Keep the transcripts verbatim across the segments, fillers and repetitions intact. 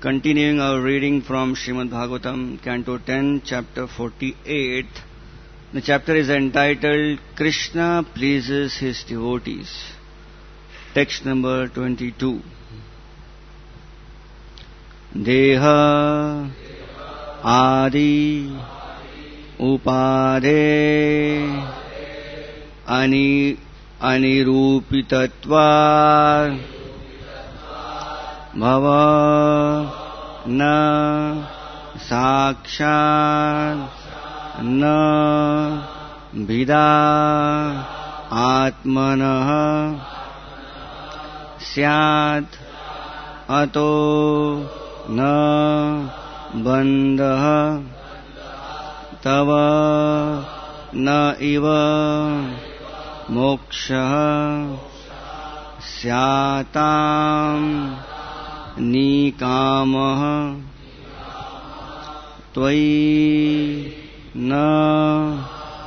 Continuing our reading from Srimad Bhagavatam, Canto ten, Chapter forty-eight. The chapter is entitled Krishna Pleases His Devotees. Text number twenty-two. Deha Adi Upade Ani Anirupitatva Bhava Na Sakshat Na Vida Atmanah Syat Ato Na Bandha Tava Na Iva Moksha Syatam Nikamah Tvai Na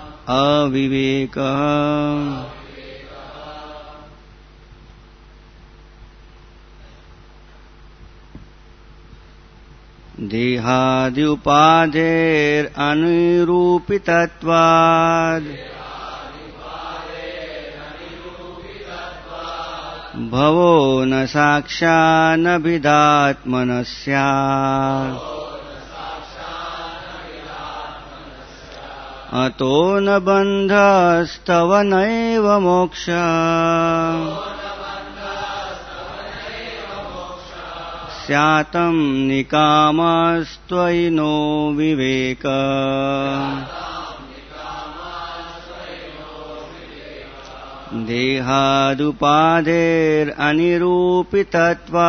Avivekah. Dehadi upadher anirupitatvad Bhavo na saksha na bhidatmanasya Ato na bandhastava naiva moksha Syatam nikamastvai no viveka. Dehadupadher anirupitatva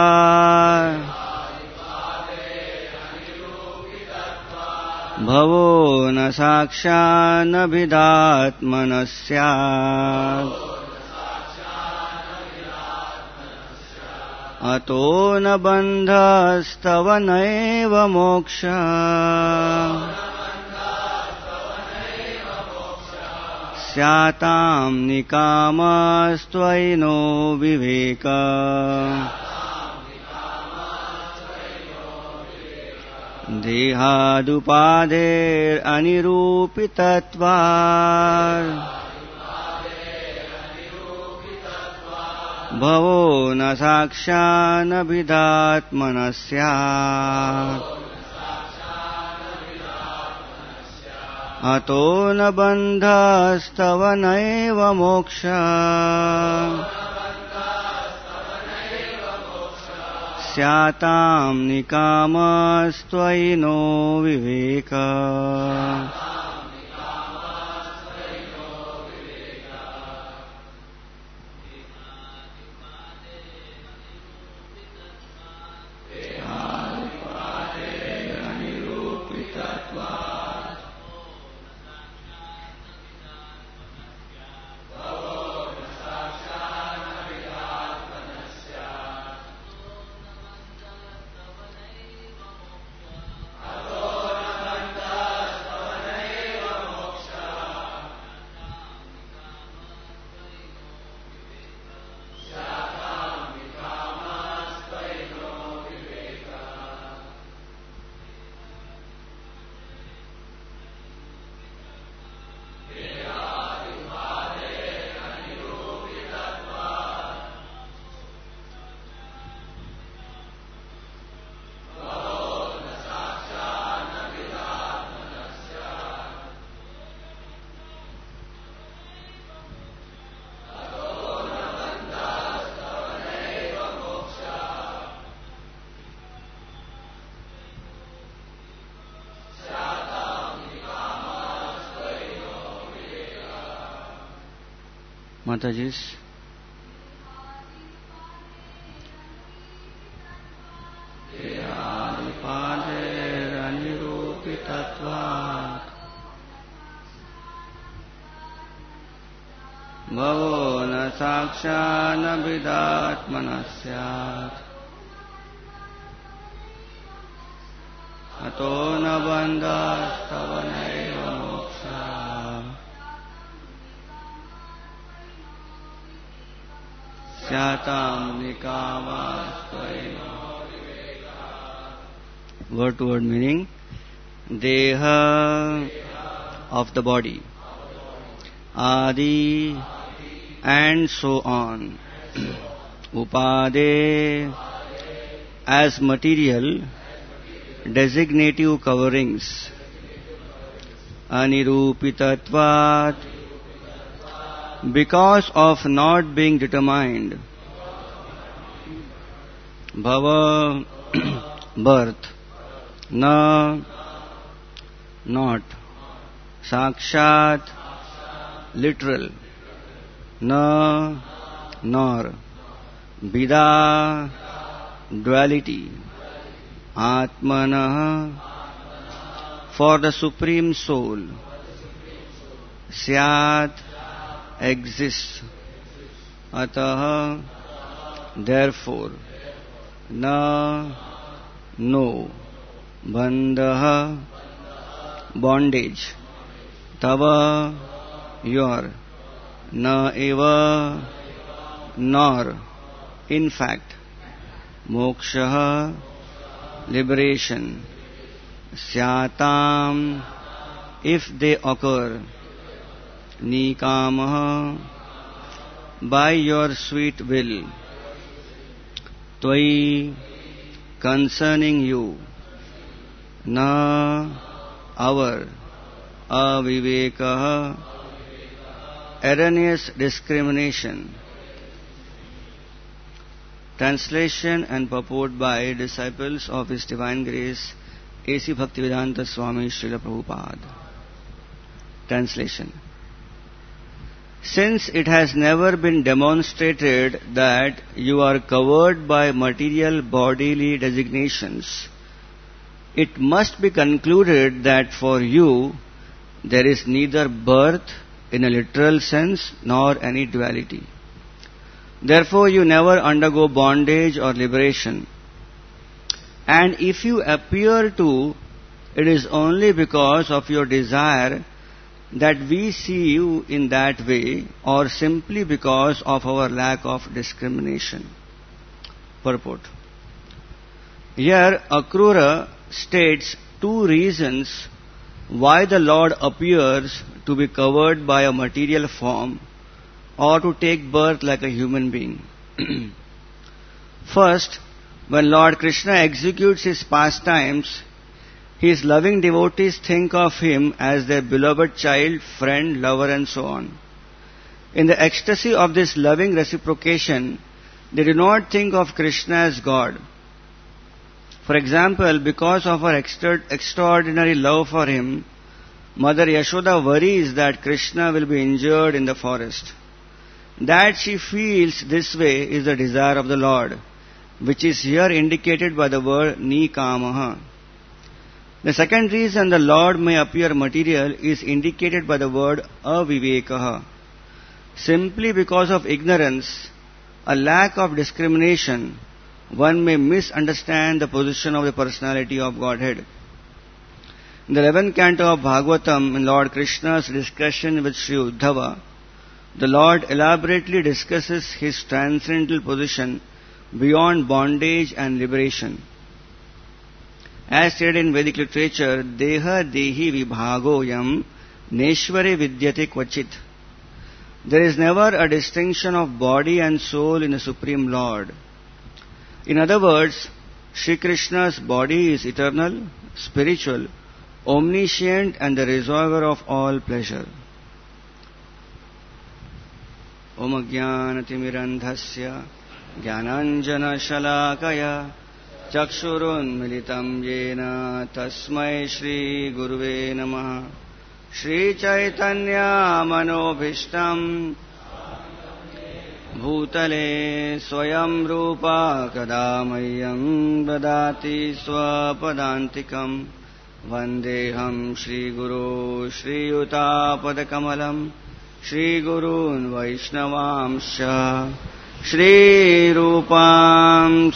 Bhavo na saksha na bhidatmanasya Ato na bandhastava naiva moksha Syatam nikamastvai no viveka. Dehadupadher anirupitatva Bhavo na saksha na bhidatmanasya Ato na bandhastava naiva moksha Syatam nikamastvai no viveka. Matajis. Dehadupadher anirupitatvat Bhavo na saksha na bhidatmanasya Ato na bandhastava naiva moksha Syatam nikamastvai no viveka. Word to word meaning. Deha, of the body. Adi, and so on. Upade, as material, designative coverings. Anirupitatvat, because of not being determined. Bhava, birth. Na, not. Sakshat, literal. Na, nor. Vida, duality. Atmanah, for the Supreme Soul. Syat, exists. Ataha, therefore. Na, no. Bandha, bondage. Tava, your. Na eva, nor. In fact. Moksha, liberation. Syatam, if they occur. Nikamaha, by your sweet will. Tvai, concerning you. Na, our. Avivekaha, erroneous discrimination. Translation and purport by disciples of His Divine Grace, A C Bhaktivedanta Swami Srila Prabhupada. Translation. Since it has never been demonstrated that you are covered by material bodily designations, it must be concluded that for you there is neither birth in a literal sense nor any duality. Therefore you never undergo bondage or liberation. And if you appear to, it is only because of your desire that we see you in that way, or simply because of our lack of discrimination. Purport. Here Akrura states two reasons why the Lord appears to be covered by a material form or to take birth like a human being. First, when Lord Krishna executes his pastimes, his loving devotees think of him as their beloved child, friend, lover, and so on. In the ecstasy of this loving reciprocation, they do not think of Krishna as God. For example, because of her extra- extraordinary love for him, Mother Yashoda worries that Krishna will be injured in the forest. That she feels this way is the desire of the Lord, which is here indicated by the word Nikamaha. The second reason the Lord may appear material is indicated by the word Avivekaha. Simply because of ignorance, a lack of discrimination, one may misunderstand the position of the personality of Godhead. In the eleventh canto of Bhagavatam, in Lord Krishna's discussion with Sri Uddhava, the Lord elaborately discusses his transcendental position beyond bondage and liberation. As stated in Vedic literature, Deha Dehi Vibhagoyam Neshware Vidyate Kvachit. There is never a distinction of body and soul in the Supreme Lord. In other words, Sri Krishna's body is eternal, spiritual, omniscient, and the reservoir of all pleasure. Om Ajnanatimirandhasya Jnananjana Shalakaya Chakshurun Militam Yena Tasmai Shri Guruve Namaha. Shri Chaitanya Manobhishtam Bhutale Swayam Rupa Kadamayam Dadati Swapadantikam Vandeham Shri Guru Shri Yuta Padakamalam Shri Gurun Vaishnavamsha Shri Rupam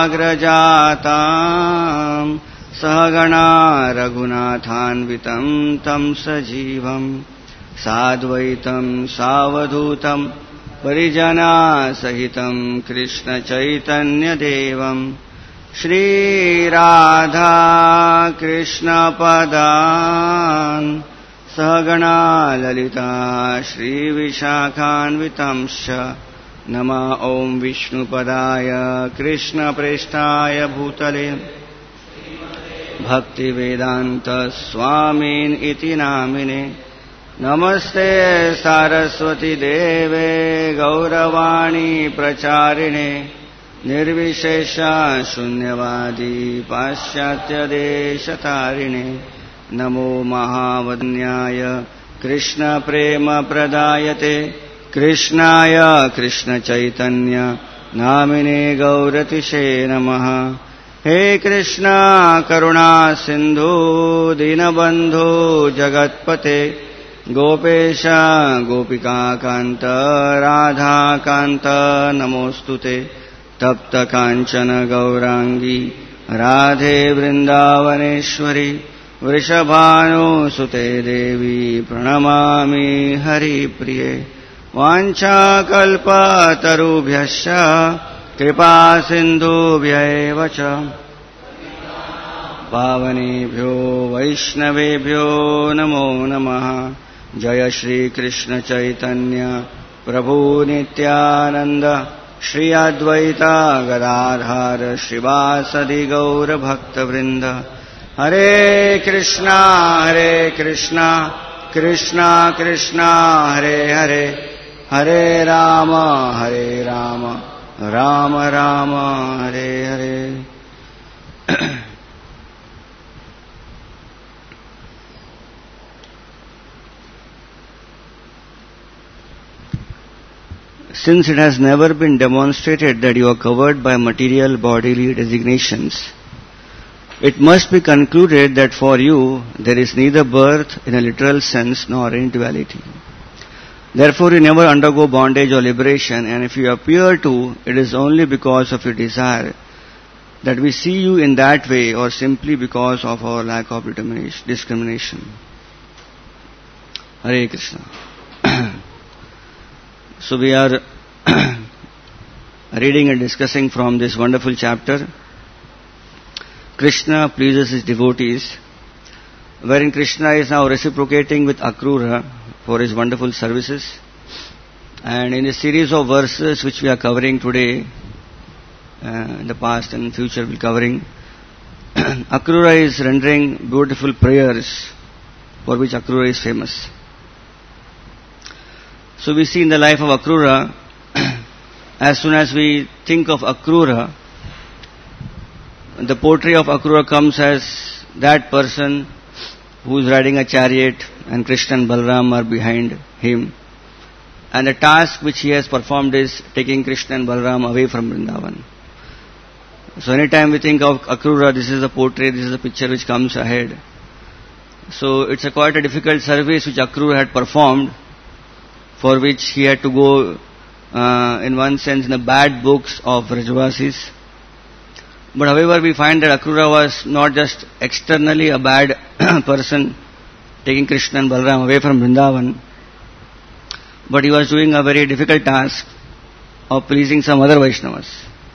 Sagrajatam Sahagana Raghunathanvitam Tam Sajivam Sadvaitam Savadhutam Parijana Sahitam Krishna Chaitanya Devam Shri Radha Krishna Padan Sahagana Lalita Shri Vishakhanvitamscha Nama Om Vishnu Padaya Krishna Preshtaya Bhutale Bhakti Vedanta Swamin Iti Namine Namaste Saraswati Deve Gauravani Pracharine Nirvishesha Shunyavadi Paschatya Deshatarine Namo Mahavadanyaya Krishna Prema Pradayate Krishnaya Krishna Chaitanya Namine Gauratishe Namaha He Krishna Karuna Sindhu Dinabandhu Jagatpate Gopesha Gopika Kanta Radha Kanta Namostute Tapta Kanchana Gaurangi Radhe Vrindavaneshwari Vrishabhanu Sute Devi Pranamami Hari Priye Vancha Kalpa Tarubhyascha Kripa Sindhubhya Vacha Pavanebhyo Vaishnavebhyo Namo Namaha Jaya Shri Krishna Chaitanya Prabhu Nityananda Shri Advaita Gadadhar Shrivasadi Gaura Bhakta Vrinda Hare Krishna Hare Krishna Krishna Krishna Hare Hare Hare Rama Hare Rama Rama Rama Hare Hare. Since it has never been demonstrated that you are covered by material bodily designations, it must be concluded that for you there is neither birth in a literal sense nor in duality. Therefore you never undergo bondage or liberation, and if you appear to, it is only because of your desire that we see you in that way, or simply because of our lack of discrimination. Hare Krishna. So we are reading and discussing from this wonderful chapter, Krishna pleases his devotees, wherein Krishna is now reciprocating with Akrura for his wonderful services. And in a series of verses which we are covering today, uh, in the past and future we'll be covering, Akrura is rendering beautiful prayers for which Akrura is famous. So we see in the life of Akrura, as soon as we think of Akrura, the portrait of Akrura comes as that person who is riding a chariot and Krishna and Balaram are behind him. And the task which he has performed is taking Krishna and Balaram away from Vrindavan. So anytime we think of Akrura, this is the portrait, this is the picture which comes ahead. So it's a quite a difficult service which Akrura had performed, for which he had to go, uh, in one sense, in the bad books of Vrajavasis. But however, we find that Akrura was not just externally a bad person, taking Krishna and Balaram away from Vrindavan, but he was doing a very difficult task of pleasing some other Vaishnavas.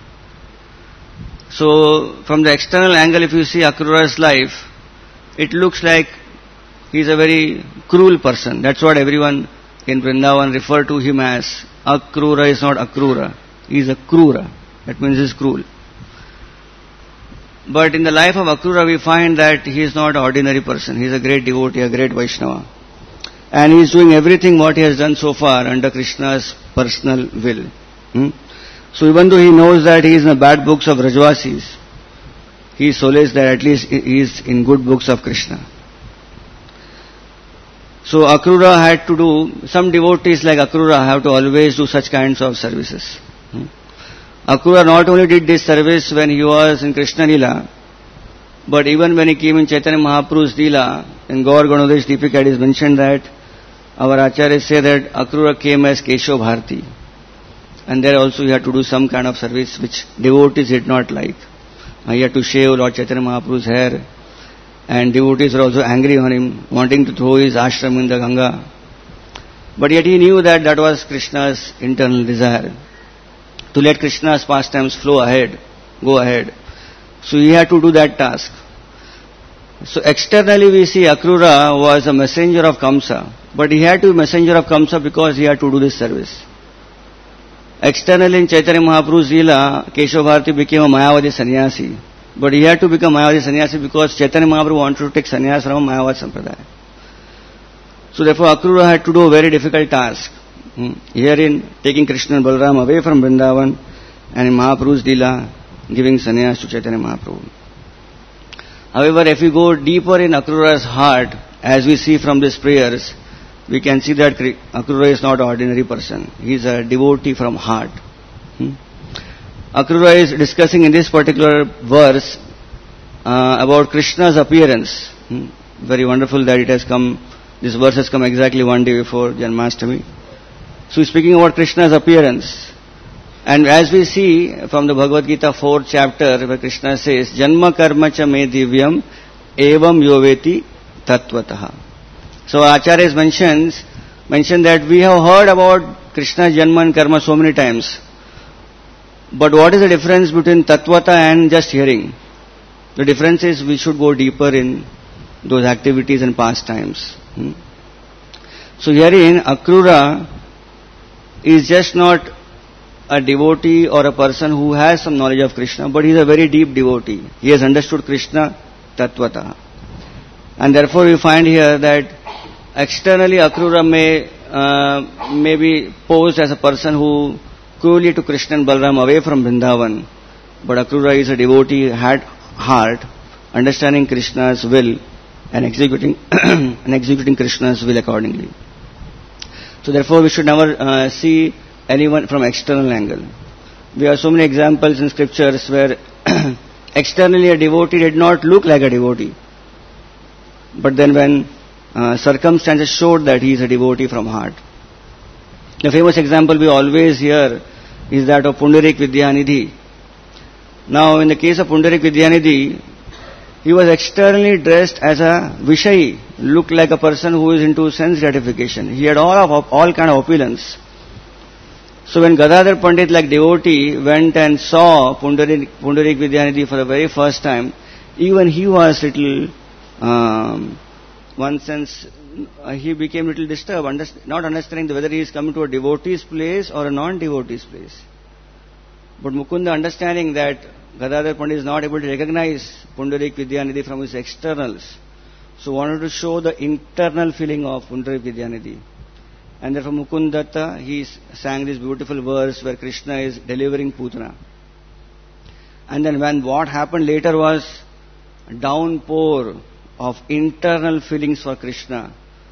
So, from the external angle, if you see Akrura's life, it looks like he is a very cruel person. That's what everyone in Vrindavan refer to him as. Akrura is not Akrura, he is a Krura. That means he is cruel. But in the life of Akrura we find that he is not an ordinary person. He is a great devotee, a great Vaishnava. And he is doing everything what he has done so far under Krishna's personal will. Hmm? So even though he knows that he is in the bad books of Vrajavasis, he is solaced that at least he is in good books of Krishna. So Akrura had to do, some devotees like Akrura have to always do such kinds of services. Hmm? Akrura not only did this service when he was in Krishna Lila, but even when he came in Chaitanya Mahaprabhu's Lila, in Gaur Ganodesh Deepika it is mentioned that our acharyas say that Akrura came as Keshav Bharati. And there also he had to do some kind of service which devotees did not like. He had to shave Lord Chaitanya Mahaprabhu's hair, and devotees were also angry on him, wanting to throw his ashram in the Ganga. But yet he knew that that was Krishna's internal desire, to let Krishna's pastimes flow ahead, go ahead. So he had to do that task. So externally we see Akrura was a messenger of Kamsa, but he had to be messenger of Kamsa because he had to do this service. Externally in Chaitanya Mahaprabhu's Leela, Keshav Bharati became a Mayavadi sannyasi, but he had to become Mayavadi sannyasi because Chaitanya Mahaprabhu wanted to take sannyas from Mayavad Sampradaya. So therefore Akrura had to do a very difficult task. Hmm. Herein, taking Krishna and Balaram away from Vrindavan, and in Mahaprabhu's Leela, giving sannyas to Chaitanya Mahaprabhu. However, if we go deeper in Akrura's heart, as we see from these prayers, we can see that Akrura is not an ordinary person. He is a devotee from heart. Hmm? Akrura is discussing in this particular verse uh, about Krishna's appearance. Hmm? Very wonderful that it has come, this verse has come exactly one day before Janmashtami. So he's speaking about Krishna's appearance. And as we see from the Bhagavad Gita fourth chapter, where Krishna says, Janma karma cha me divyam evam yoveti tattvataha. So Acharyas mentions, mention that we have heard about Krishna's Janma and karma so many times. But what is the difference between tattvata and just hearing? The difference is we should go deeper in those activities and pastimes. Hmm? So herein, Akrura is just not a devotee or a person who has some knowledge of Krishna, but he is a very deep devotee. He has understood Krishna tattvata. And therefore we find here that externally Akrura may, uh, may be posed as a person who cruelly took Krishna and Balaram away from Vrindavan. But Akrura is a devotee at heart, understanding Krishna's will and executing, and executing Krishna's will accordingly. So therefore we should never uh, see anyone from external angle. We have so many examples in scriptures where externally a devotee did not look like a devotee. But then when uh, circumstances showed that he is a devotee from heart. The famous example we always hear is that of Pundarik Vidyanidhi. Now in the case of Pundarik Vidyanidhi, he was externally dressed as a Vishayi, looked like a person who is into sense gratification. He had all of all kind of opulence. So when Gadadhar Pandit, like devotee, went and saw Pundarik, Pundarik Vidyanidhi for the very first time, even he was little, um, one sense, uh, he became little disturbed, underst- not understanding whether he is coming to a devotee's place or a non-devotee's place. But Mukunda, understanding that Gadadhar Pandit is not able to recognize Pundarik Vidyanidhi from his externals, so wanted to show the internal feeling of Pundarik Vidyanidhi. And therefore Mukundatta, he sang this beautiful verse where Krishna is delivering Putana. And then when what happened later was downpour of internal feelings for Krishna.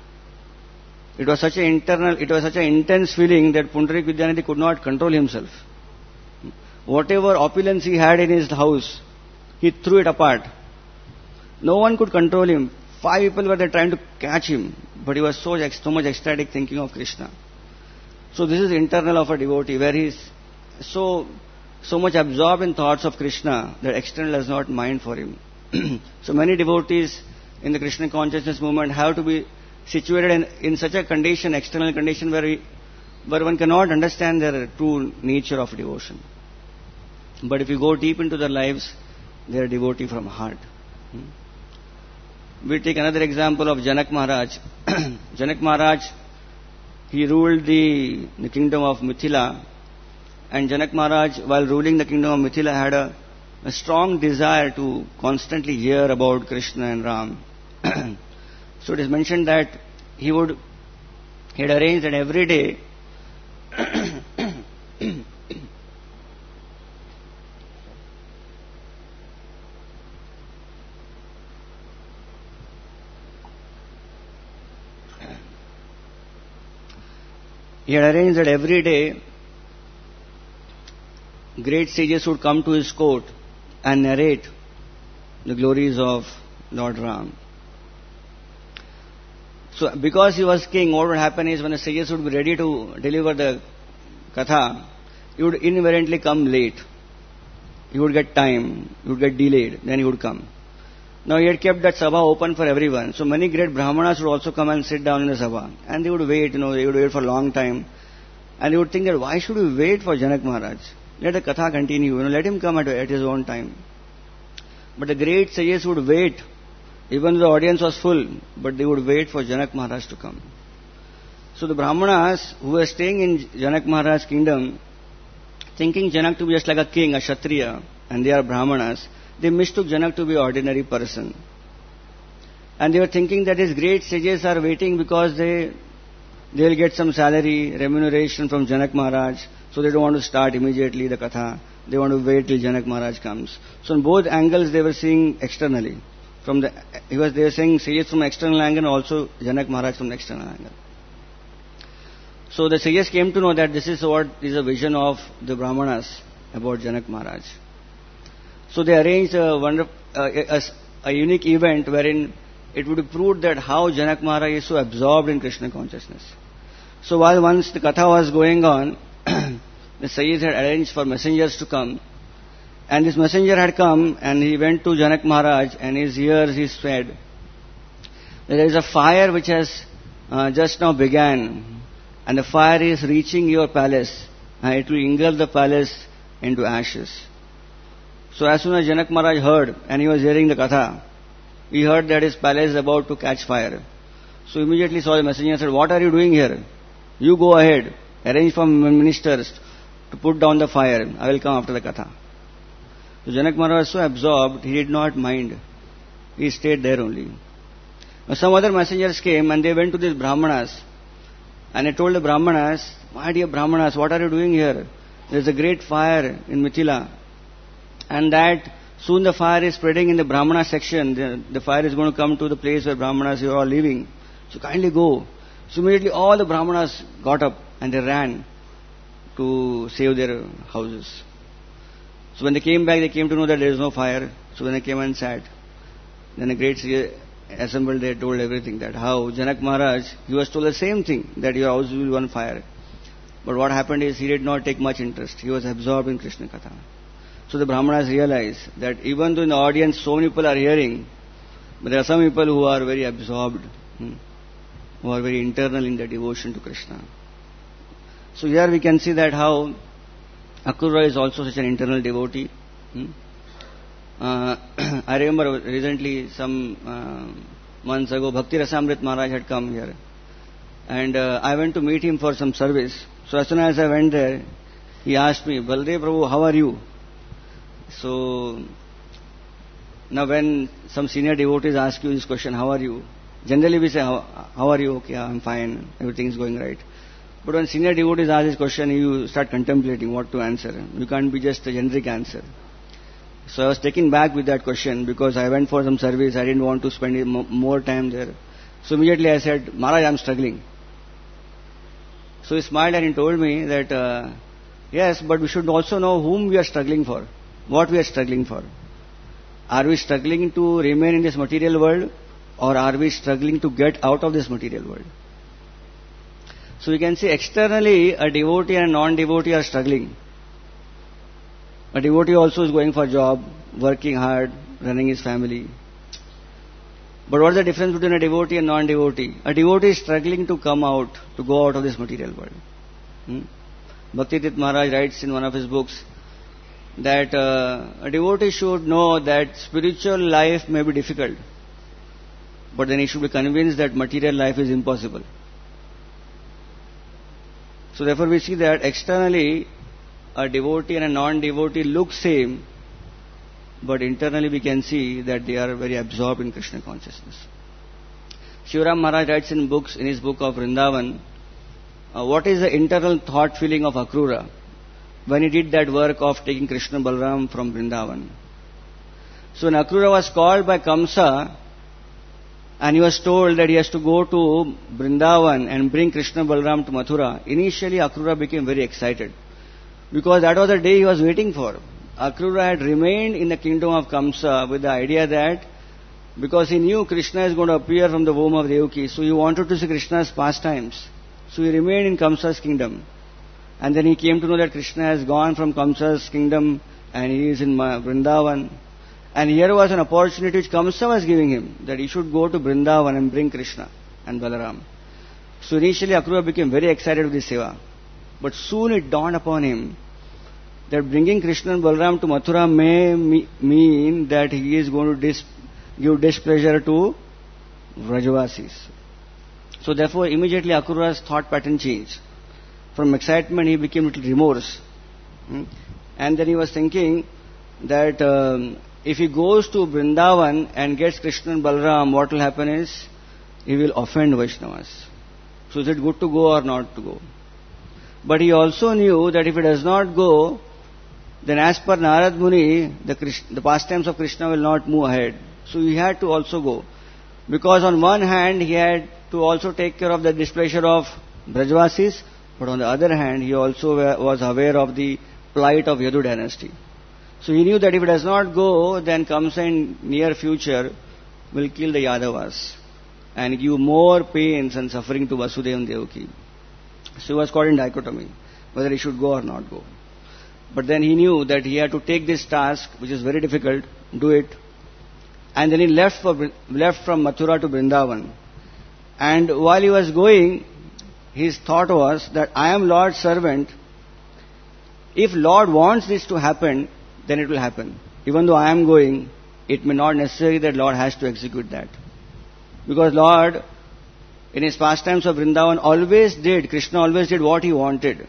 It was such an internal, it was such an intense feeling that Pundarik Vidyanidhi could not control himself. Whatever opulence he had in his house, he threw it apart. No one could control him. Five people were there trying to catch him, but he was so, so much ecstatic thinking of Krishna. So this is internal of a devotee, where he is so, so much absorbed in thoughts of Krishna that external does not mind for him. So many devotees in the Krishna consciousness movement have to be situated in, in such a condition, external condition, where, we, where one cannot understand their true nature of devotion. But if you go deep into their lives, they are devotee from heart. Hmm? We take another example of Janak Maharaj. Janak Maharaj, he ruled the, the kingdom of Mithila, and Janak Maharaj, while ruling the kingdom of Mithila, had a, a strong desire to constantly hear about Krishna and Ram. So it is mentioned that he would, he had arranged that every day He had arranged that every day great sages would come to his court and narrate the glories of Lord Ram. So because he was king, what would happen is when the sages would be ready to deliver the katha, he would inadvertently come late. He would get time, he would get delayed, then he would come. Now he had kept that sabha open for everyone. So many great brahmanas would also come and sit down in the sabha. And they would wait, you know, they would wait for a long time. And they would think that why should we wait for Janak Maharaj? Let the katha continue, you know, let him come at, at his own time. But the great sages would wait, even though the audience was full, but they would wait for Janak Maharaj to come. So the Brahmanas who were staying in Janak Maharaj's kingdom, thinking Janak to be just like a king, a Kshatriya, and they are Brahmanas, they mistook Janak to be an ordinary person. And they were thinking that these great sages are waiting because they they will get some salary, remuneration from Janak Maharaj, so they don't want to start immediately the katha. They want to wait till Janak Maharaj comes. So in both angles they were seeing externally. From the he was they were saying sages from external angle and also Janak Maharaj from the external angle. So the sages came to know that this is what is a vision of the Brahmanas about Janak Maharaj. So they arranged a, wonderful, uh, a, a unique event wherein it would be proved that how Janak Maharaj is so absorbed in Krishna consciousness. So while once the katha was going on, the sages had arranged for messengers to come, and this messenger had come and he went to Janak Maharaj, and his ears he said that there is a fire which has uh, just now began, and the fire is reaching your palace, and it will engulf the palace into ashes. So as soon as Janak Maharaj heard, and he was hearing the katha, he heard that his palace is about to catch fire. So immediately saw the messenger and said, "What are you doing here? You go ahead, arrange for ministers to put down the fire. I will come after the katha." So Janak Maharaj was so absorbed, he did not mind. He stayed there only. Now some other messengers came and they went to these Brahmanas, and they told the Brahmanas, "My dear Brahmanas, what are you doing here? There is a great fire in Mithila, and that soon the fire is spreading in the Brahmana section. The, the fire is going to come to the place where Brahmanas are all living. So kindly go." So immediately all the Brahmanas got up and they ran to save their houses. So when they came back, they came to know that there is no fire. So when they came and sat, then a great assembled, they told everything, that how Janak Maharaj, he was told the same thing, that your house will be on fire. But what happened is he did not take much interest. He was absorbed in Krishna Katha. So the Brahmanas realized that even though in the audience so many people are hearing, but there are some people who are very absorbed, hmm, who are very internal in their devotion to Krishna. So here we can see that how Akrura is also such an internal devotee. Hmm. Uh, I remember recently, some uh, months ago, Bhakti Rasamrit Maharaj had come here. And uh, I went to meet him for some service. So as soon as I went there, he asked me, "Baldev Prabhu, how are you?" So, now when some senior devotees ask you this question, "How are you?" Generally we say, how, how are you? "Okay, I'm fine, everything is going right." But when senior devotees ask this question, you start contemplating what to answer. You can't be just a generic answer. So I was taken back with that question because I went for some service, I didn't want to spend more time there. So immediately I said, "Maharaj, I'm struggling." So he smiled and he told me that, uh, yes, but we should also know whom we are struggling for. What we are struggling for. Are we struggling to remain in this material world, or are we struggling to get out of this material world? So we can see externally a devotee and a non-devotee are struggling. A devotee also is going for a job, working hard, running his family. But what is the difference between a devotee and non-devotee? A devotee is struggling to come out, to go out of this material world. Hmm? Bhakti Tirtha Maharaj writes in one of his books that uh, a devotee should know that spiritual life may be difficult, but then he should be convinced that material life is impossible. So therefore we see that externally a devotee and a non-devotee look same, but internally we can see that they are very absorbed in Krishna consciousness. Shivaram Maharaj writes in books, in his book of Vrindavan, uh, what is the internal thought feeling of Akrura when he did that work of taking Krishna Balaram from Vrindavan. So when Akrura was called by Kamsa, and he was told that he has to go to Vrindavan and bring Krishna Balaram to Mathura, initially Akrura became very excited, because that was the day he was waiting for. Akrura had remained in the kingdom of Kamsa with the idea that, because he knew Krishna is going to appear from the womb of Devaki, so he wanted to see Krishna's pastimes. So he remained in Kamsa's kingdom. And then he came to know that Krishna has gone from Kamsa's kingdom and he is in Vrindavan. And here was an opportunity which Kamsa was giving him, that he should go to Vrindavan and bring Krishna and Balaram. So initially Akrura became very excited with this seva. But soon it dawned upon him that bringing Krishna and Balaram to Mathura may me- mean that he is going to dis- give displeasure to Vrajavasis. So therefore, immediately Akrura's thought pattern changed. From excitement, he became a little remorse. Hmm? And then he was thinking that um, if he goes to Vrindavan and gets Krishna and Balaram, what will happen is he will offend Vaishnavas. So is it good to go or not to go? But he also knew that if he does not go, then as per Narad Muni, the, Krishna, the pastimes of Krishna will not move ahead. So he had to also go. Because on one hand, he had to also take care of the displeasure of Brajvasis, but on the other hand, he also was aware of the plight of Yadu dynasty. So he knew that if he does not go, then Kamsa in near future will kill the Yadavas and give more pains and suffering to Vasudeva and Devaki. So he was caught in dichotomy, whether he should go or not go. But then he knew that he had to take this task, which is very difficult, do it. And then he left, for, left from Mathura to Vrindavan. And while he was going, his thought was that I am Lord's servant. If Lord wants this to happen, then it will happen. Even though I am going, it may not necessarily that Lord has to execute that. Because Lord, in his pastimes of Vrindavan, always did, Krishna always did what he wanted.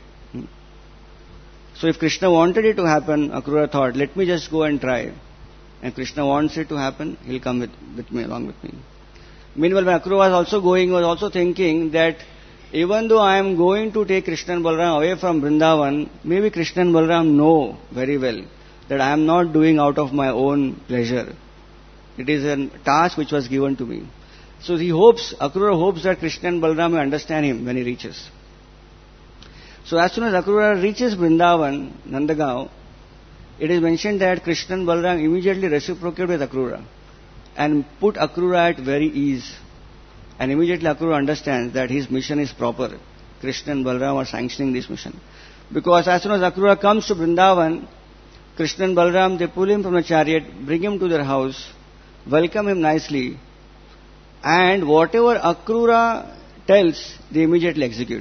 So if Krishna wanted it to happen, Akrura thought, let me just go and try. And Krishna wants it to happen, he'll come with, with me, along with me. Meanwhile, when Akrura was also going, he was also thinking that even though I am going to take Krishna and Balaram away from Vrindavan, maybe Krishna and Balaram know very well that I am not doing out of my own pleasure. It is a task which was given to me. So he hopes, Akrura hopes that Krishna and Balaram will understand him when he reaches. So as soon as Akrura reaches Vrindavan, Nandagaon, it is mentioned that Krishna and Balaram immediately reciprocated with Akrura and put Akrura at very ease. And immediately Akrura understands that his mission is proper. Krishna and Balaram are sanctioning this mission. Because as soon as Akrura comes to Vrindavan, Krishna and Balaram, they pull him from the chariot, bring him to their house, welcome him nicely, and whatever Akrura tells, they immediately execute.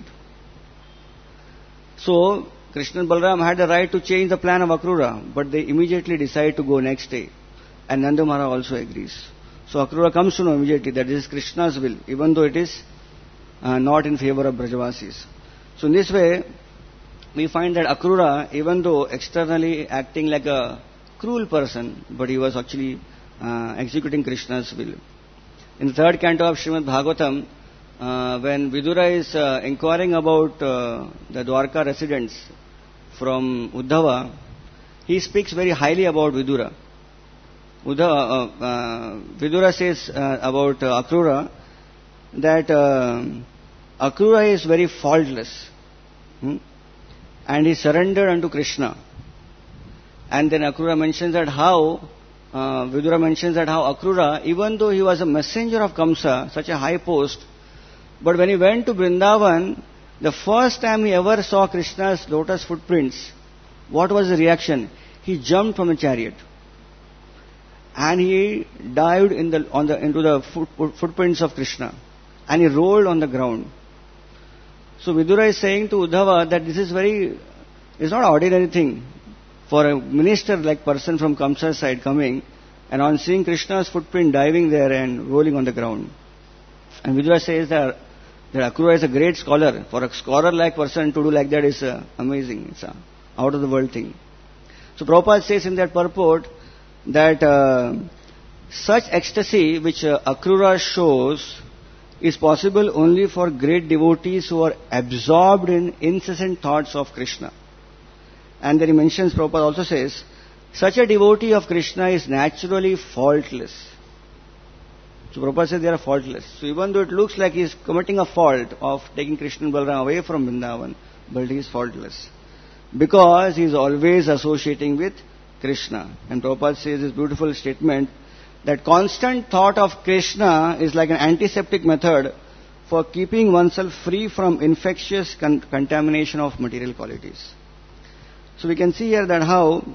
So, Krishna and Balaram had the right to change the plan of Akrura, but they immediately decide to go next day. And Nanda Maharaj also agrees. So Akrura comes to know immediately that this is Krishna's will, even though it is uh, not in favor of Brajavasis. So in this way, we find that Akrura, even though externally acting like a cruel person, but he was actually uh, executing Krishna's will. In the third canto of Srimad Bhagavatam, uh, when Vidura is uh, inquiring about uh, the Dwarka residents from Uddhava, he speaks very highly about Vidura. Uddhava, uh, uh, Vidura says uh, about uh, Akrura that uh, Akrura is very faultless. Hmm? And he surrendered unto Krishna. And then Akrura mentions that how, uh, Vidura mentions that how Akrura, even though he was a messenger of Kamsa, such a high post, but when he went to Vrindavan, the first time he ever saw Krishna's lotus footprints, what was the reaction? He jumped from the chariot. And he dived in the, on the, into the foot, footprints of Krishna. And he rolled on the ground. So Vidura is saying to Uddhava that this is very, it's not ordinary thing for a minister like person from Kamsa's side coming and on seeing Krishna's footprint diving there and rolling on the ground. And Vidura says that, that Akrura is a great scholar. For a scholar like person to do like that is uh, amazing. It's a out of the world thing. So Prabhupada says in that purport that uh, such ecstasy which uh, Akrura shows is possible only for great devotees who are absorbed in incessant thoughts of Krishna. And then he mentions, Prabhupada also says, such a devotee of Krishna is naturally faultless. So Prabhupada says they are faultless. So even though it looks like he is committing a fault of taking Krishna and Balaram away from Vrindavan, but he is faultless. Because he is always associating with Krishna. And Prabhupada says this beautiful statement, that constant thought of Krishna is like an antiseptic method for keeping oneself free from infectious con- contamination of material qualities. So we can see here that how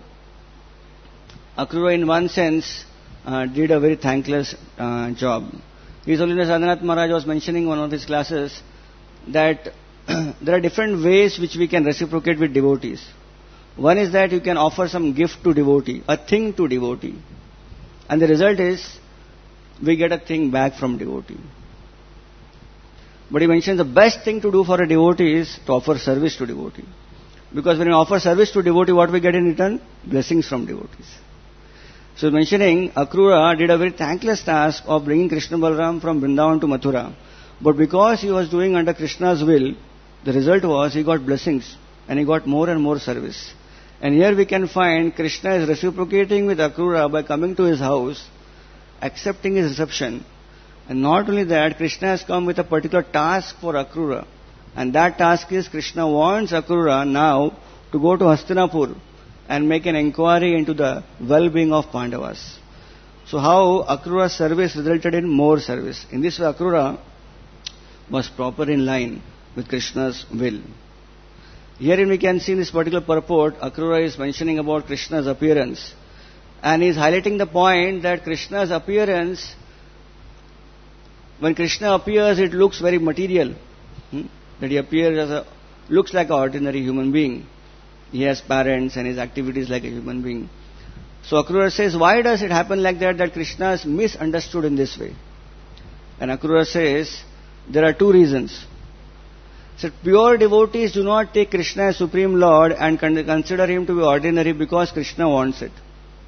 Akrura in one sense uh, did a very thankless uh, job. His Holiness Adhanath Maharaj was mentioning in one of his classes that there are different ways which we can reciprocate with devotees. One is that you can offer some gift to devotee, a thing to devotee. And the result is, we get a thing back from devotee. But he mentions the best thing to do for a devotee is to offer service to devotee. Because when you offer service to devotee, what we get in return? Blessings from devotees. So mentioning, Akrura did a very thankless task of bringing Krishna Balaram from Vrindavan to Mathura. But because he was doing under Krishna's will, the result was he got blessings and he got more and more service. And here we can find Krishna is reciprocating with Akrura by coming to his house, accepting his reception. And not only that, Krishna has come with a particular task for Akrura. And that task is Krishna wants Akrura now to go to Hastinapur and make an inquiry into the well-being of Pandavas. So how Akrura's service resulted in more service. In this way, Akrura was proper in line with Krishna's will. Herein we can see in this particular purport, Akrura is mentioning about Krishna's appearance. And he is highlighting the point that Krishna's appearance, when Krishna appears, it looks very material. Hmm? That he appears as a, looks like an ordinary human being. He has parents and his activities like a human being. So Akrura says, why does it happen like that, that Krishna is misunderstood in this way? And Akrura says, there are two reasons. So pure devotees do not take Krishna as Supreme Lord and consider him to be ordinary because Krishna wants it.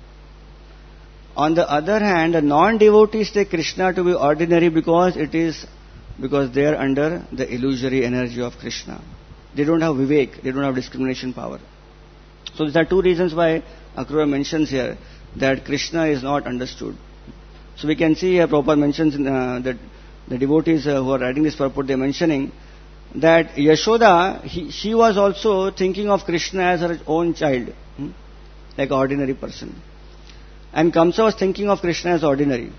On the other hand, the non-devotees take Krishna to be ordinary because it is because they are under the illusory energy of Krishna. They don't have vivek, they don't have discrimination power. So these are two reasons why Akrura mentions here that Krishna is not understood. So we can see here Prabhupada mentions uh, that the devotees uh, who are writing this purport, they are mentioning that Yashoda, he, she was also thinking of Krishna as her own child, hmm? like an ordinary person. And Kamsa was thinking of Krishna as ordinary.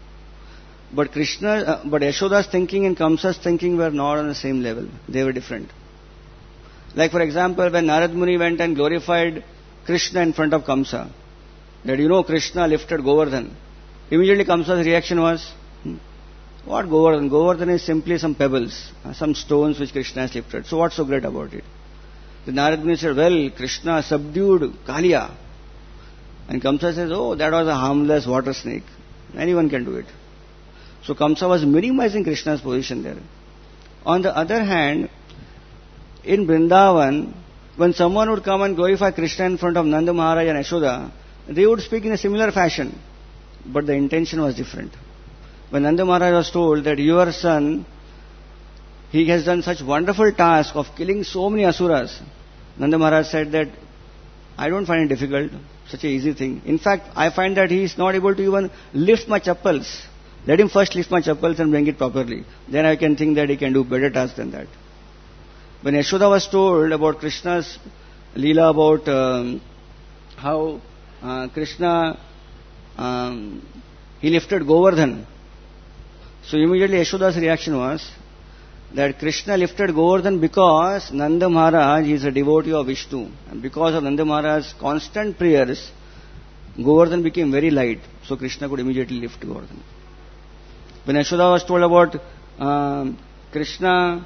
But Krishna, uh, but Yashoda's thinking and Kamsa's thinking were not on the same level. They were different. Like for example, when Narad Muni went and glorified Krishna in front of Kamsa, that you know Krishna lifted Govardhan. Immediately Kamsa's reaction was, hmm, what Govardhan? Govardhan is simply some pebbles, uh, some stones which Krishna has lifted. So what's so great about it? The Narad Muni said, well, Krishna subdued Kaliya. And Kamsa says, oh, that was a harmless water snake. Anyone can do it. So Kamsa was minimizing Krishna's position there. On the other hand, in Vrindavan, when someone would come and glorify Krishna in front of Nanda Maharaj and Yashoda, they would speak in a similar fashion. But the intention was different. When Nanda Maharaj was told that your son, he has done such wonderful task of killing so many asuras, Nanda Maharaj said that, I don't find it difficult, such an easy thing. In fact, I find that he is not able to even lift my chappals. Let him first lift my chappals and bring it properly. Then I can think that he can do better task than that. When Yashoda was told about Krishna's Leela, about um, how uh, Krishna, um, he lifted Govardhan. So immediately Yashoda's reaction was that Krishna lifted Govardhan because Nanda Maharaj is a devotee of Vishnu. And because of Nanda Maharaj's constant prayers, Govardhan became very light. So Krishna could immediately lift Govardhan. When Yashoda was told about um, Krishna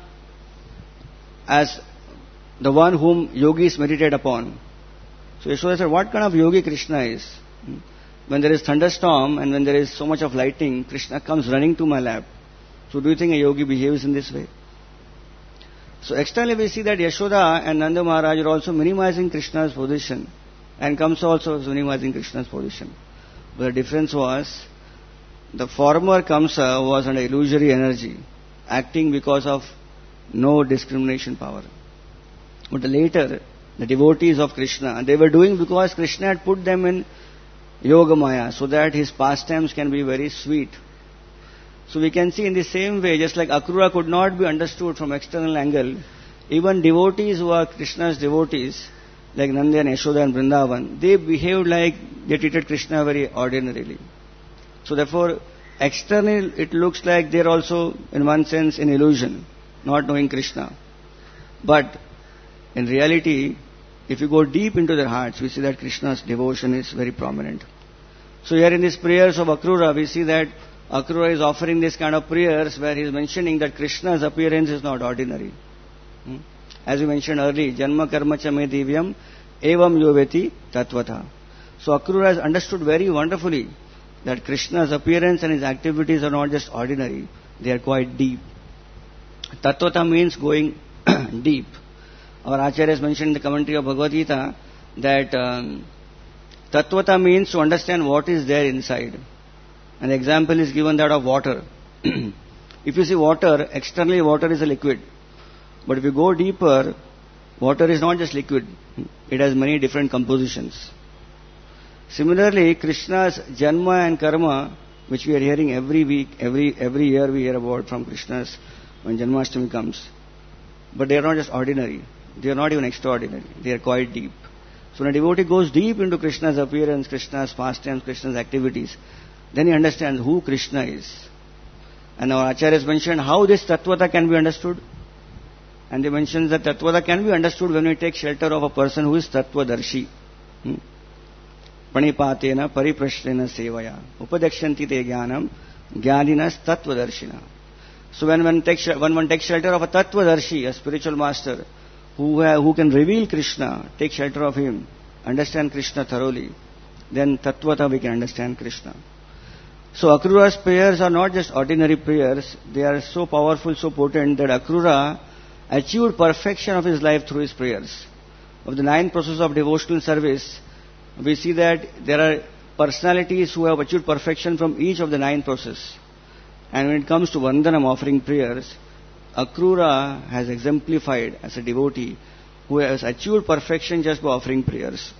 as the one whom yogis meditate upon, so Yashoda said, what kind of yogi Krishna is? When there is thunderstorm and when there is so much of lightning, Krishna comes running to my lap. So do you think a yogi behaves in this way? So externally we see that Yashoda and Nanda Maharaj are also minimizing Krishna's position, and Kamsa also is minimizing Krishna's position. But the difference was, the former Kamsa was under illusory energy, acting because of no discrimination power. But the later, the devotees of Krishna, they were doing because Krishna had put them in Yoga Maya, so that his pastimes can be very sweet. So we can see in the same way, just like Akrura could not be understood from external angle, even devotees who are Krishna's devotees, like Nanda and Yashoda and Vrindavan, they behaved like they treated Krishna very ordinarily. So therefore, externally it looks like they are also, in one sense, in illusion, not knowing Krishna. But in reality, if you go deep into their hearts, we see that Krishna's devotion is very prominent. So here in these prayers of Akrura, we see that Akrura is offering this kind of prayers where he is mentioning that Krishna's appearance is not ordinary. Hmm? As we mentioned earlier, Janma Karma Cha Me Divyam evam yoveti tattvata. So Akrura has understood very wonderfully that Krishna's appearance and his activities are not just ordinary, they are quite deep. Tattvata means going deep. Our Acharya has mentioned in the commentary of Bhagavad Gita that um, Tattvata means to understand what is there inside. An example is given that of water. If you see water, externally water is a liquid. But if you go deeper, water is not just liquid. It has many different compositions. Similarly, Krishna's Janma and Karma, which we are hearing every week, every every year we hear about from Krishna's when Janmashtami comes. But they are not just ordinary. They are not even extraordinary. They are quite deep. So when a devotee goes deep into Krishna's appearance, Krishna's pastimes, Krishna's activities, then he understands who Krishna is. And our Acharya has mentioned how this Tattvata can be understood. And they mention that Tattvata can be understood when we take shelter of a person who is Tattvadarshi. Hmm? Panipatena pariprashrena sevaya upadekshanti te jnanam jnaninas tattvadarshina. So when one takes, when one takes shelter of a Tattvadarshi, a spiritual master, who, uh, who can reveal Krishna, take shelter of him, understand Krishna thoroughly, then Tattvata we can understand Krishna. So Akrura's prayers are not just ordinary prayers, they are so powerful, so potent that Akrura achieved perfection of his life through his prayers. Of the nine processes of devotional service, we see that there are personalities who have achieved perfection from each of the nine processes. And when it comes to Vandanam, offering prayers, Akrura has exemplified as a devotee who has achieved perfection just by offering prayers.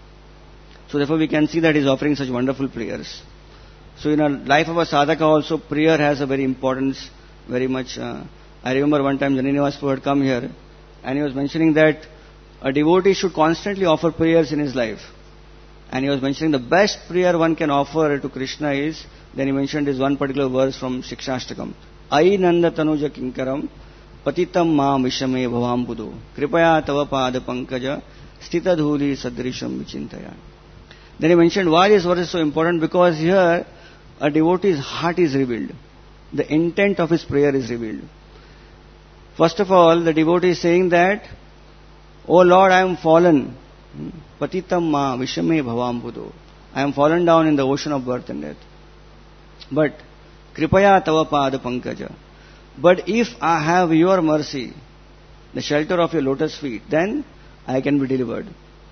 So therefore we can see that he is offering such wonderful prayers. So in a life of a sadhaka also, prayer has a very importance, very much. Uh, I remember one time Jananivas Prabhu had come here and he was mentioning that a devotee should constantly offer prayers in his life. And he was mentioning the best prayer one can offer to Krishna is, then he mentioned this one particular verse from Shikshashtakam. Ai nanda tanuja kinkaram patitam ma vishame bhavam buddho kripaya tava pada pankaja stita dhuli sadrisham vichintaya. Then he mentioned why this verse is so important, because here a devotee's heart is revealed. The intent of his prayer is revealed. First of all, the devotee is saying that, O Lord, I am fallen. Patitam ma vishame bhavam buddho. I am fallen down in the ocean of birth and death. But kripaya tava pada pankaja. But if I have your mercy, the shelter of your lotus feet, then I can be delivered.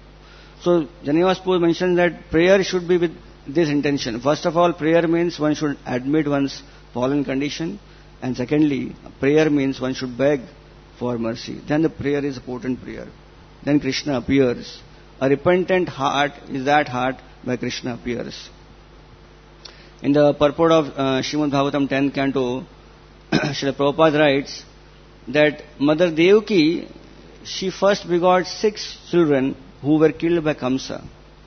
So Janivas Prabhu mentioned that prayer should be with this intention. First of all, prayer means one should admit one's fallen condition. And secondly, prayer means one should beg for mercy. Then the prayer is a potent prayer. Then Krishna appears. A repentant heart is that heart where Krishna appears. In the purport of uh, Srimad Bhagavatam tenth canto, Srila Prabhupada writes that Mother Devaki, she first begot six children who were killed by Kamsa.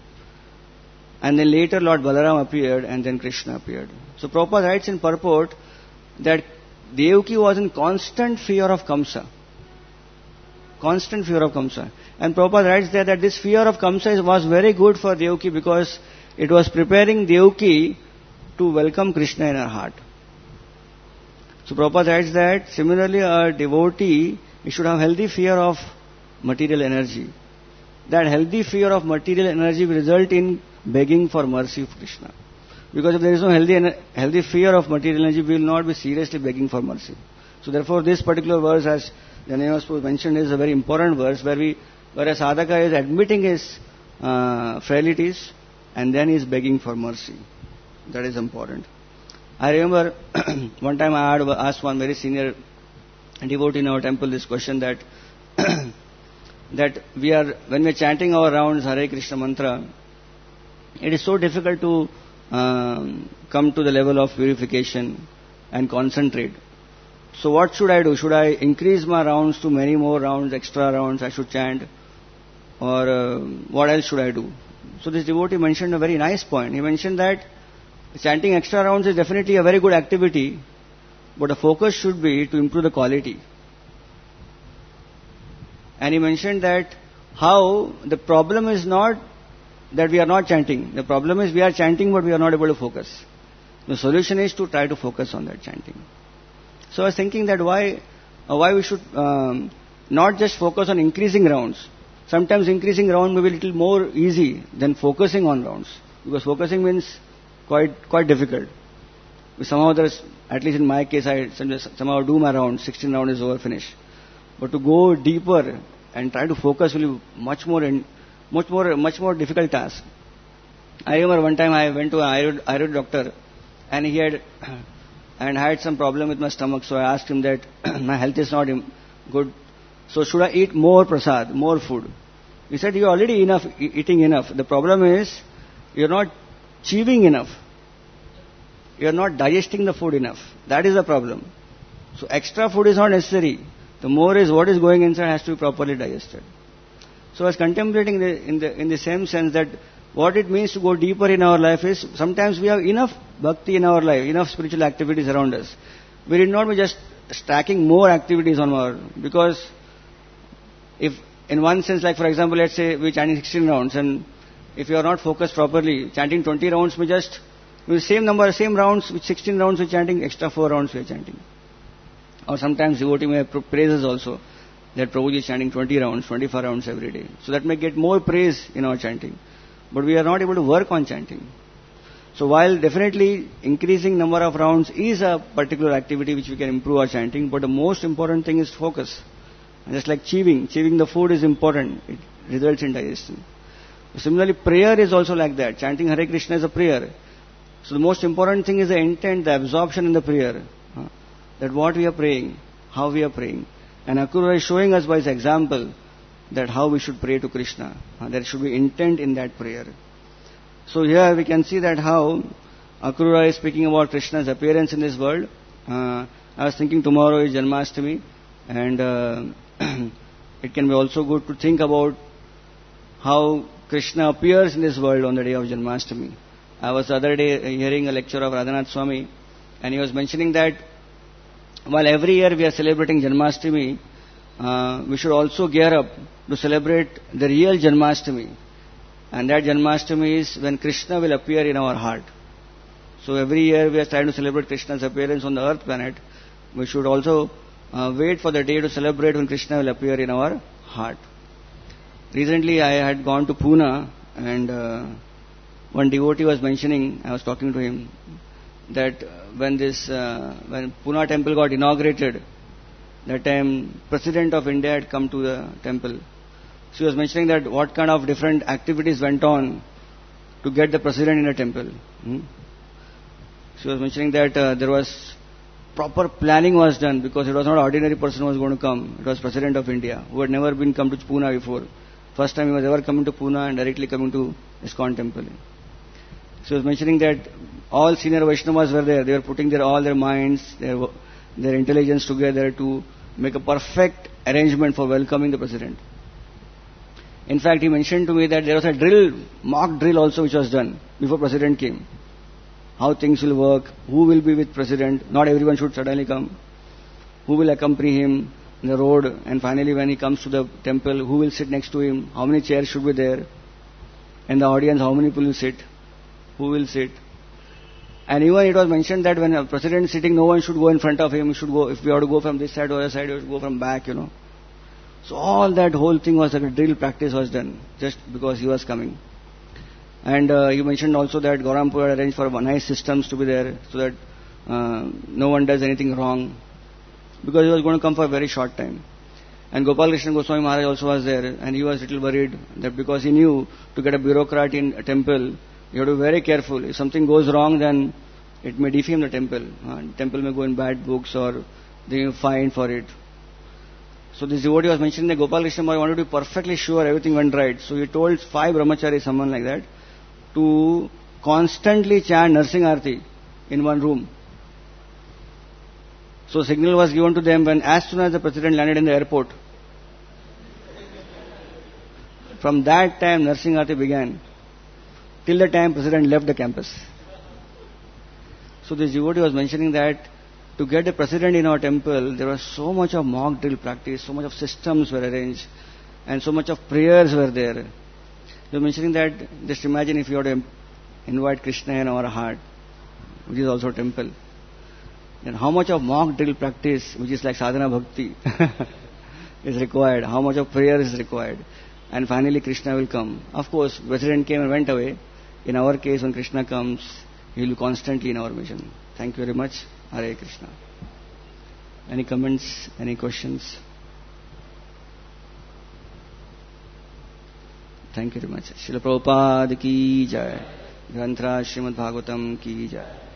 And then later Lord Balaram appeared and then Krishna appeared. So Prabhupada writes in purport that Devaki was in constant fear of Kamsa. Constant fear of Kamsa. And Prabhupada writes there that this fear of Kamsa was very good for Devaki because it was preparing Devaki to welcome Krishna in her heart. So Prabhupada writes that similarly a devotee he should have healthy fear of material energy. That healthy fear of material energy will result in begging for mercy of Krishna. Because if there is no healthy healthy fear of material energy, we will not be seriously begging for mercy. So therefore this particular verse, as Janivas Prabhu mentioned, is a very important verse where we where a sadhaka is admitting his uh, frailties and then he is begging for mercy. That is important. I remember one time I had asked one very senior devotee in our temple this question that that we are when we are chanting our rounds Hare Krishna mantra, it is so difficult to um, come to the level of purification and concentrate. So what should I do? Should I increase my rounds to many more rounds, extra rounds I should chant? Or uh, what else should I do? So this devotee mentioned a very nice point. He mentioned that chanting extra rounds is definitely a very good activity, but the focus should be to improve the quality. And he mentioned that how the problem is not that we are not chanting. The problem is we are chanting but we are not able to focus. The solution is to try to focus on that chanting. So I was thinking that why, uh, why we should um, not just focus on increasing rounds, sometimes increasing round may be a little more easy than focusing on rounds. Because focusing means quite quite difficult. Somehow there's, at least in my case, I somehow do my round, sixteen round is over, finish. But to go deeper and try to focus will be much more and much more much more difficult task. I remember one time I went to an Ayurveda Ayurveda doctor, and he had and I had some problem with my stomach. So I asked him that my health is not good. So should I eat more prasad, more food? He said, you're already enough, e- eating enough. The problem is you're not chewing enough. You're not digesting the food enough. That is the problem. So extra food is not necessary. The more is what is going inside has to be properly digested. So I was contemplating the, in the in the same sense that what it means to go deeper in our life is sometimes we have enough bhakti in our life, enough spiritual activities around us. We did not be just stacking more activities on our, because if in one sense, like for example, let's say we're chanting sixteen rounds, and if you are not focused properly, chanting twenty rounds may just, with the same number, same rounds, with sixteen rounds we're chanting, extra four rounds we're chanting. Or sometimes devotee may have praises also, that Prabhuji is chanting twenty rounds, twenty-four rounds every day. So that may get more praise in our chanting. But we are not able to work on chanting. So while definitely increasing number of rounds is a particular activity which we can improve our chanting, but the most important thing is focus. Just like chewing, chewing the food is important. It results in digestion. Similarly, prayer is also like that. Chanting Hare Krishna is a prayer. So the most important thing is the intent, the absorption in the prayer. Uh, that what we are praying, how we are praying. And Akrura is showing us by his example that how we should pray to Krishna. Uh, there should be intent in that prayer. So here we can see that how Akrura is speaking about Krishna's appearance in this world. Uh, I was thinking tomorrow is Janmashtami, and uh, it can be also good to think about how Krishna appears in this world on the day of Janmashtami. I was the other day hearing a lecture of Radhanath Swami, and he was mentioning that while every year we are celebrating Janmashtami, uh, we should also gear up to celebrate the real Janmashtami. And that Janmashtami is when Krishna will appear in our heart. So every year we are trying to celebrate Krishna's appearance on the earth planet. We should also uh, wait for the day to celebrate when Krishna will appear in our heart. Recently I had gone to Pune, and uh, one devotee was mentioning, I was talking to him, that when this, uh, when Pune temple got inaugurated, that time President of India had come to the temple. She was mentioning that what kind of different activities went on to get the President in a temple. Hmm? She was mentioning that uh, there was proper planning was done, because it was not an ordinary person who was going to come. It was President of India, who had never been come to Pune before. First time he was ever coming to Pune and directly coming to ISKCON temple. She was mentioning that all senior Vaishnavas were there. They were putting their all their minds, their their intelligence together to make a perfect arrangement for welcoming the President. In fact, he mentioned to me that there was a drill, mock drill also which was done before President came. How things will work, who will be with President, not everyone should suddenly come, who will accompany him in the road, and finally when he comes to the temple, who will sit next to him, how many chairs should be there, and the audience, how many people will sit, who will sit. And even it was mentioned that when a President is sitting, no one should go in front of him, he should go, if we have to go from this side or other side, we should go from back, you know. So all that whole thing was like a drill practice was done, just because he was coming. And uh, you mentioned also that Gaurampur had arranged for nice systems to be there, so that uh, no one does anything wrong, because he was going to come for a very short time. And Gopal Krishna Goswami Maharaj also was there, and he was a little worried that because he knew to get a bureaucrat in a temple, you have to be very careful. If something goes wrong, then it may defame the temple. Uh, temple may go in bad books, or they may fine for it. So this devotee was mentioning that Gopal Krishna Maharaj wanted to be perfectly sure everything went right. So he told five brahmacharis, someone like that, to constantly chant Narsingarti in one room. So signal was given to them when as soon as the President landed in the airport. From that time Narsingarti began till the time President left the campus. So this devotee was mentioning that to get the President in our temple, there was so much of mock drill practice, so much of systems were arranged, and so much of prayers were there. They were mentioning that, just imagine if you were to invite Krishna in our heart, which is also a temple, then how much of mock drill practice, which is like sadhana bhakti, is required, how much of prayer is required. and finally Krishna will come. Of course, President came and went away. In our case, when Krishna comes, he will be constantly in our mission. Thank you very much. Hare Krishna. Any comments? Any questions? Thank you very much. Srila Prabhupada ki jai. Granthra Srimad Bhagavatam ki jai.